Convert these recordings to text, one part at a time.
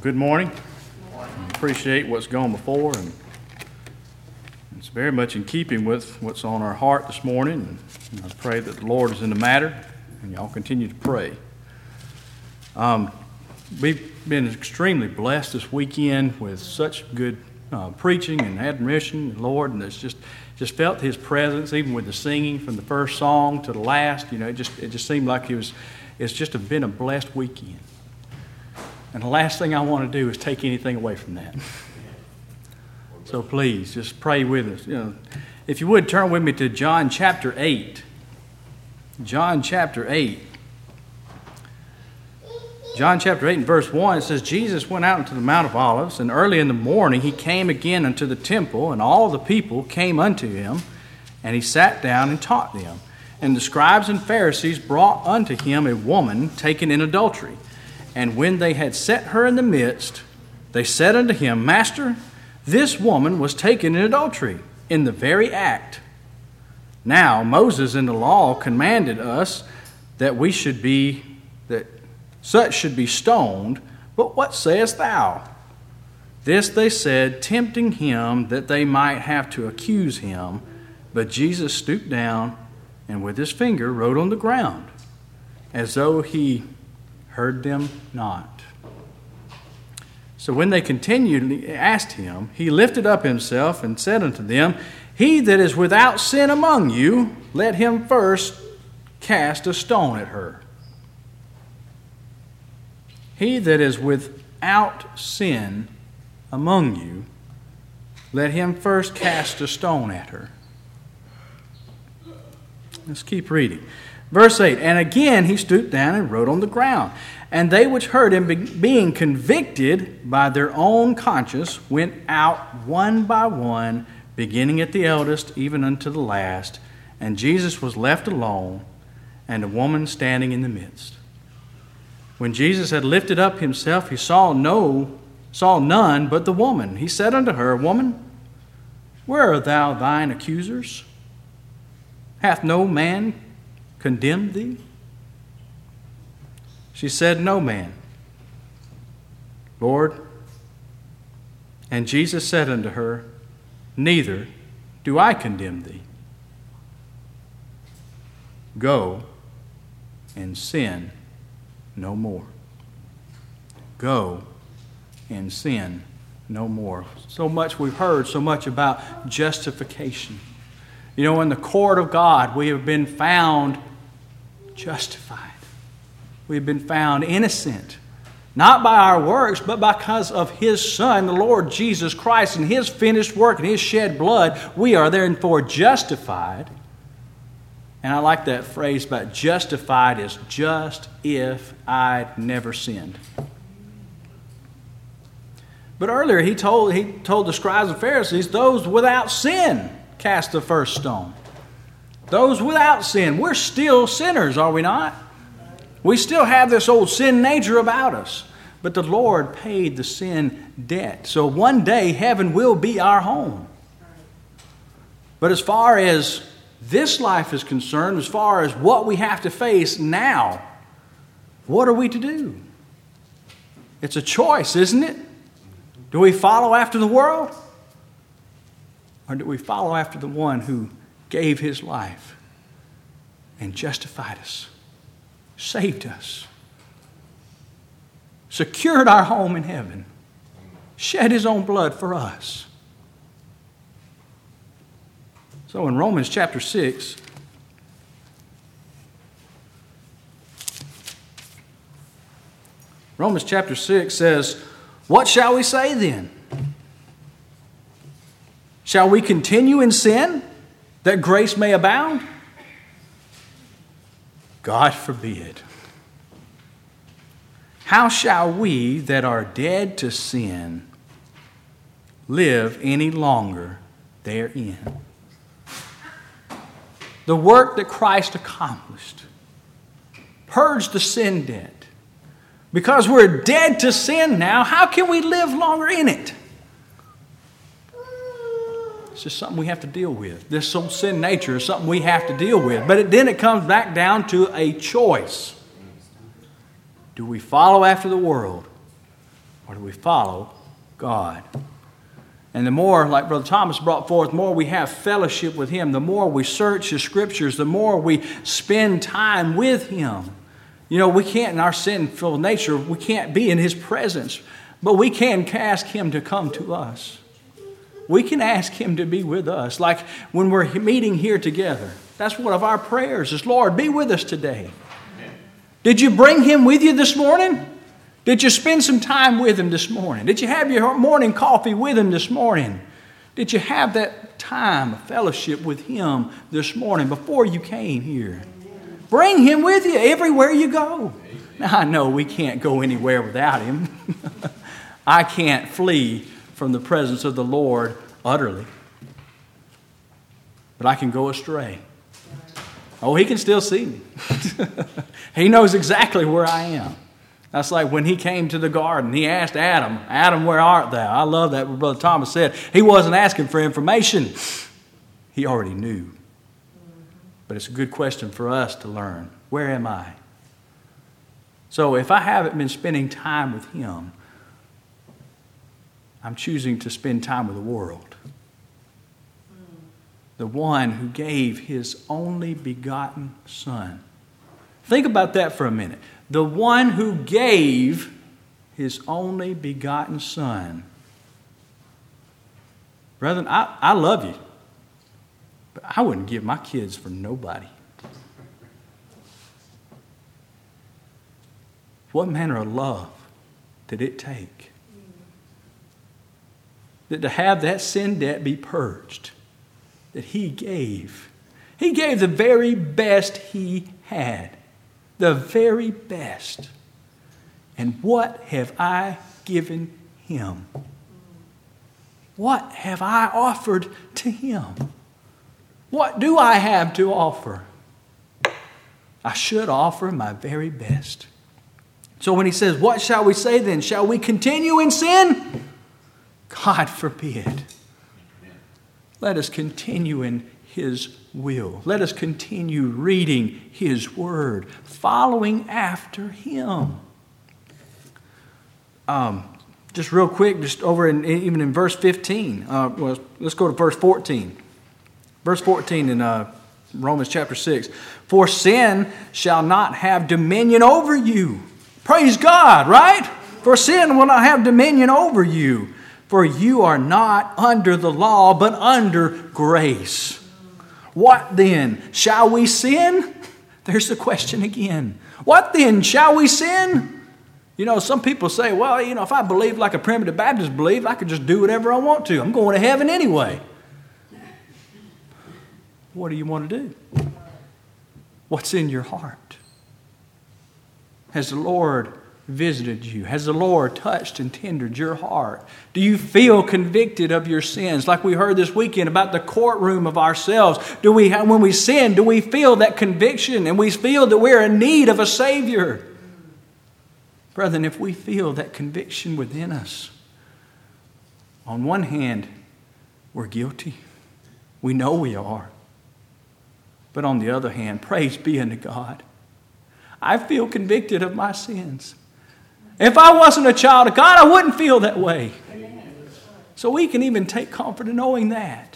Good morning. Appreciate what's gone before, and it's very much in keeping with what's on our heart this morning. And I pray that the Lord is in the matter, and y'all continue to pray. We've been extremely blessed this weekend with such good preaching and admiration of the Lord, and it's just felt His presence, even with the singing from the first song to the last. You know, it just seemed like it's just been a blessed weekend. And the last thing I want to do is take anything away from that. So please, just pray with us. You know, if you would, turn with me to John chapter 8. John chapter 8. John chapter 8 and verse 1, it says, Jesus went out into the Mount of Olives, and early in the morning he came again unto the temple, and all the people came unto him, and he sat down and taught them. And the scribes and Pharisees brought unto him a woman taken in adultery. And when they had set her in the midst, they said unto him, Master, this woman was taken in adultery, in the very act. Now Moses in the law commanded us that such should be stoned, but what sayest thou? This they said, tempting him that they might have to accuse him. But Jesus stooped down and with his finger wrote on the ground, as though he heard them not. So when they continually asked him, he lifted up himself and said unto them, He that is without sin among you, let him first cast a stone at her. He that is without sin among you, let him first cast a stone at her. Let's keep reading. Verse 8, and again he stooped down and wrote on the ground. And they which heard him, being convicted by their own conscience, went out one by one, beginning at the eldest, even unto the last. And Jesus was left alone, and a woman standing in the midst. When Jesus had lifted up himself, he saw none but the woman. He said unto her, Woman, where are thou thine accusers? Hath no man condemned thee? She said, No man, Lord. And Jesus said unto her, Neither do I condemn thee. Go and sin no more. Go and sin no more. So much we've heard, so much about justification. You know, in the court of God, we have been found justified. We have been found innocent, not by our works, but because of His Son, the Lord Jesus Christ, and His finished work and His shed blood. We are therefore justified. And I like that phrase about justified is just if I'd never sinned. But earlier he told the scribes and Pharisees, those without sin cast the first stone. Those without sin. We're still sinners, are we not? We still have this old sin nature about us. But the Lord paid the sin debt. So one day heaven will be our home. But as far as this life is concerned, as far as what we have to face now, what are we to do? It's a choice, isn't it? Do we follow after the world? Or do we follow after the one who gave His life and justified us, saved us, secured our home in heaven, shed His own blood for us? So in Romans chapter 6, Romans chapter 6 says, What shall we say then? Shall we continue in sin, that grace may abound? God forbid. How shall we that are dead to sin live any longer therein? The work that Christ accomplished purged the sin debt. Because we're dead to sin now, how can we live longer in it? It's just something we have to deal with. This old sin nature is something we have to deal with. But then it comes back down to a choice. Do we follow after the world, or do we follow God? And the more, like Brother Thomas brought forth, the more we have fellowship with Him, the more we search His Scriptures, the more we spend time with Him. You know, we can't, in our sinful nature, we can't be in His presence, but we can ask Him to come to us. We can ask Him to be with us. Like when we're meeting here together, that's one of our prayers is, Lord, be with us today. Did you bring Him with you this morning? Did you spend some time with Him this morning? Did you have your morning coffee with Him this morning? Did you have that time of fellowship with Him this morning before you came here? Bring Him with you everywhere you go. Now, I know we can't go anywhere without Him. I can't flee from the presence of the Lord utterly. But I can go astray. Oh, He can still see me. He knows exactly where I am. That's like when He came to the garden. He asked Adam, Adam, where art thou? I love that what Brother Thomas said. He wasn't asking for information. He already knew. But it's a good question for us to learn. Where am I? So if I haven't been spending time with Him, I'm choosing to spend time with the world. The one who gave His only begotten Son. Think about that for a minute. The one who gave His only begotten Son. Brethren, I love you, but I wouldn't give my kids for nobody. What manner of love did it take? That to have that sin debt be purged, that He gave. He gave the very best He had. The very best. And what have I given Him? What have I offered to Him? What do I have to offer? I should offer my very best. So when He says, what shall we say then? Shall we continue in sin? God forbid. Let us continue in His will. Let us continue reading His Word, following after Him. Just real quick, just over even in verse 15. Let's go to verse 14. Verse 14 in Romans chapter 6. For sin shall not have dominion over you. Praise God, right? For sin will not have dominion over you. For you are not under the law, but under grace. What then? Shall we sin? There's the question again. What then? Shall we sin? You know, some people say, well, you know, if I believe like a primitive Baptist believe, I could just do whatever I want to. I'm going to heaven anyway. What do you want to do? What's in your heart? Has the Lord visited you? Has the Lord touched and tendered your heart? Do you feel convicted of your sins? Like we heard this weekend about the courtroom of ourselves. When we sin, do we feel that conviction and we feel that we're in need of a Savior? Brethren, if we feel that conviction within us, on one hand, we're guilty. We know we are. But on the other hand, praise be unto God. I feel convicted of my sins. If I wasn't a child of God, I wouldn't feel that way. So we can even take comfort in knowing that.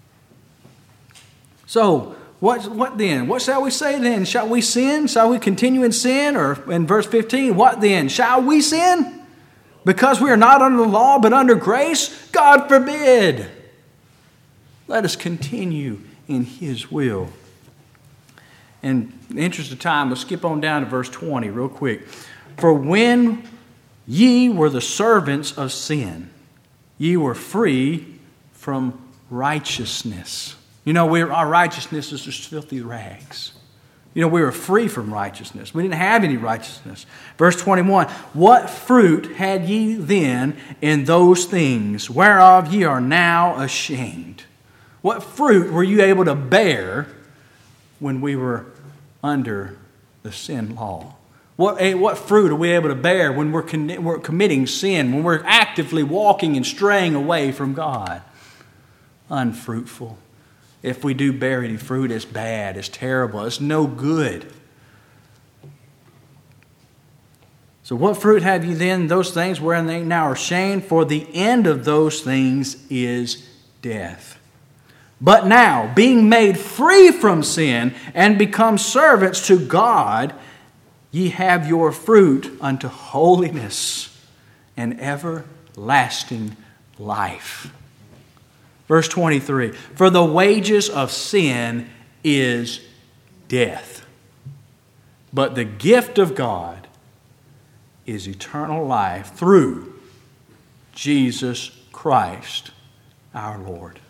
So, what then? What shall we say then? Shall we sin? Shall we continue in sin? Or in verse 15, what then? Shall we sin? Because we are not under the law, but under grace? God forbid. Let us continue in His will. In the interest of time, let's skip on down to verse 20 real quick. For when ye were the servants of sin, ye were free from righteousness. You know, our righteousness is just filthy rags. You know, we were free from righteousness. We didn't have any righteousness. Verse 21, what fruit had ye then in those things whereof ye are now ashamed? What fruit were you able to bear when we were under the sin law? What fruit are we able to bear when we're committing sin, when we're actively walking and straying away from God? Unfruitful. If we do bear any fruit, it's bad, it's terrible, it's no good. So what fruit have you then? Those things wherein they now are ashamed, for the end of those things is death. But now, being made free from sin and become servants to God, ye have your fruit unto holiness and everlasting life. Verse 23, for the wages of sin is death, but the gift of God is eternal life through Jesus Christ our Lord.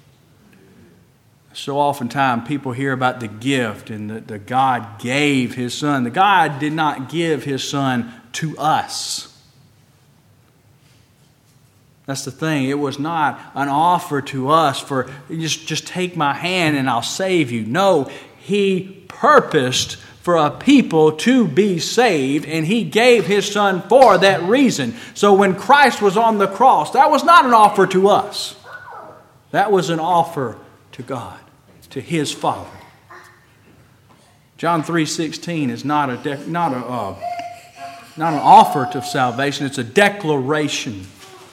So oftentimes people hear about the gift and that God gave His Son. The God did not give His Son to us. That's the thing. It was not an offer to us for just take my hand and I'll save you. No, He purposed for a people to be saved, and He gave His Son for that reason. So when Christ was on the cross, that was not an offer to us. That was an offer to God, to His Father. John 3:16 is not an offer to salvation. It's a declaration.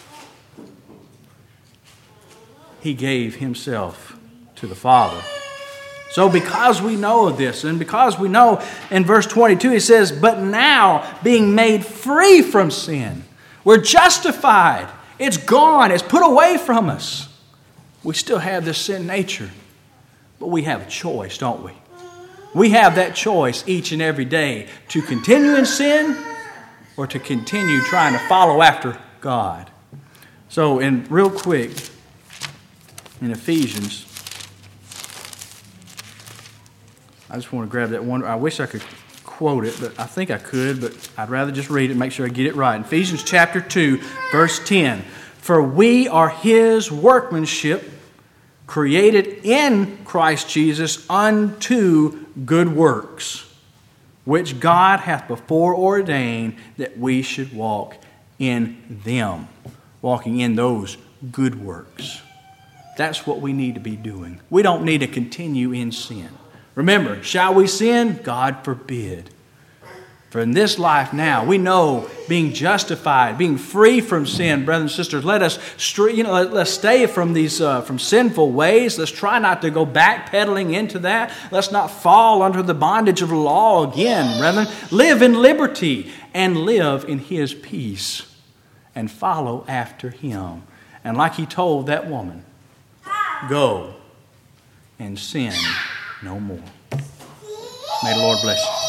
He gave Himself to the Father. So because we know of this, and because we know in verse 22 He says, but now being made free from sin, we're justified. It's gone. It's put away from us. We still have this sin nature, but we have a choice, don't we? We have that choice each and every day to continue in sin or to continue trying to follow after God. So, real quick, in Ephesians, I just want to grab that one. I wish I could quote it, but I think I could, but I'd rather just read it and make sure I get it right. Ephesians chapter 2, verse 10. For we are His workmanship, created in Christ Jesus unto good works, which God hath before ordained that we should walk in them. Walking in those good works. That's what we need to be doing. We don't need to continue in sin. Remember, shall we sin? God forbid. For in this life now, we know being justified, being free from sin, brothers and sisters, let's stay from these from sinful ways. Let's try not to go backpedaling into that. Let's not fall under the bondage of the law again, brethren. Live in liberty and live in His peace and follow after Him. And like He told that woman, go and sin no more. May the Lord bless you.